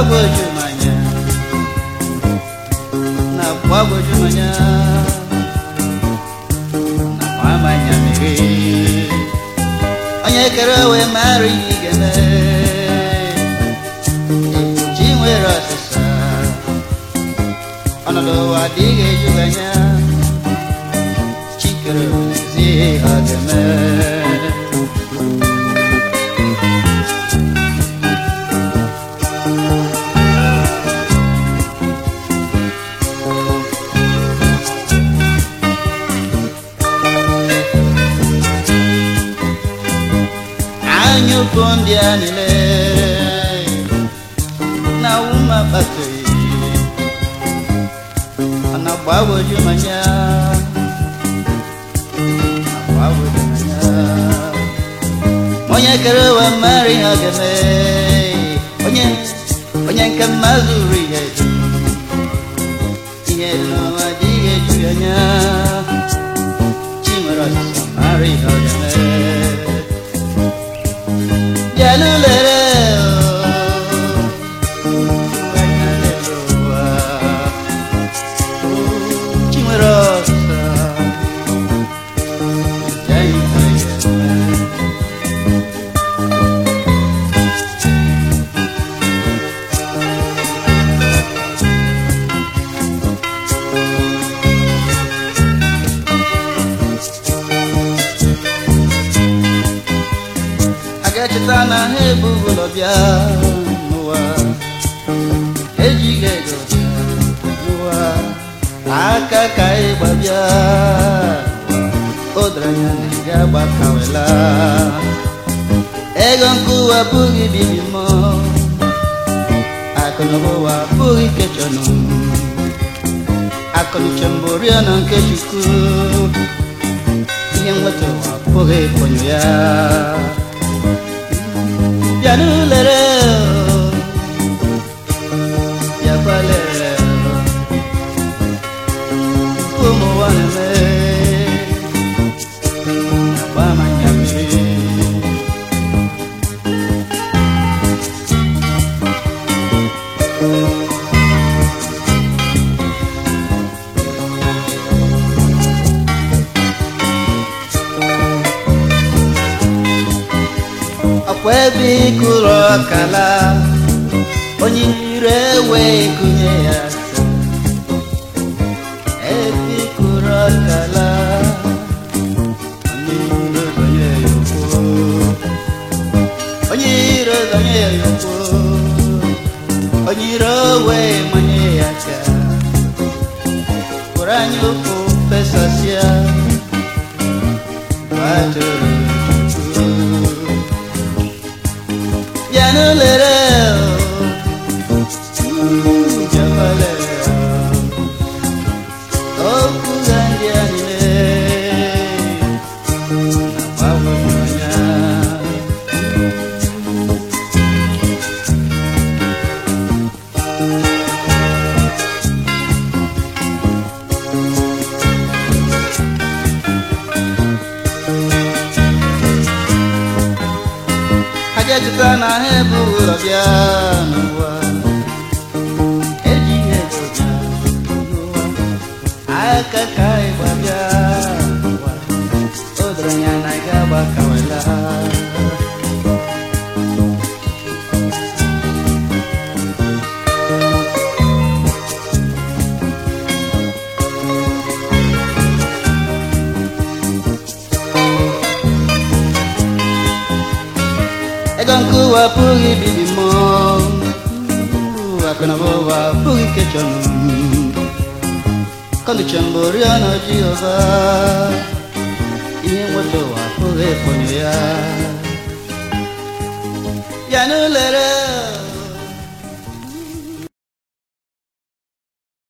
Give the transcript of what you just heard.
jumanya na babo jumanya na mamanya miri anya karawe mari gele jimwe rasa ana do adige juganya chikere zi agame Pondianile na uma batei ana bawo jumanya monya karawa mari agame onya kamazuri yetu yelo adige juyanya chimara mari agame Chitana hebu golobia nuwa ejige nuwa akakai babia odranya niga bakawela egon kuwa bugi bibimo akonobo wa bugi kechono akoni chamboria na kechuku yengwato wa bugi konyoya Janulere ya palere como waneme pa manyami Webi kuro kala onyire we kunya ebi kuro kala onyire yoko onyire we manyaka kuranyo ko pesasia bato Janulere Jabale Oku gandianile Nabawa jumanya Chitana hebu golobia nuwa ejige nuwa akakai babia nuwa odranya naiga bakawela Egonku wa pugi bibimo akona wa pugi kechono kondo chambori ana jiova iye moto wa pugi ponyoya Janulere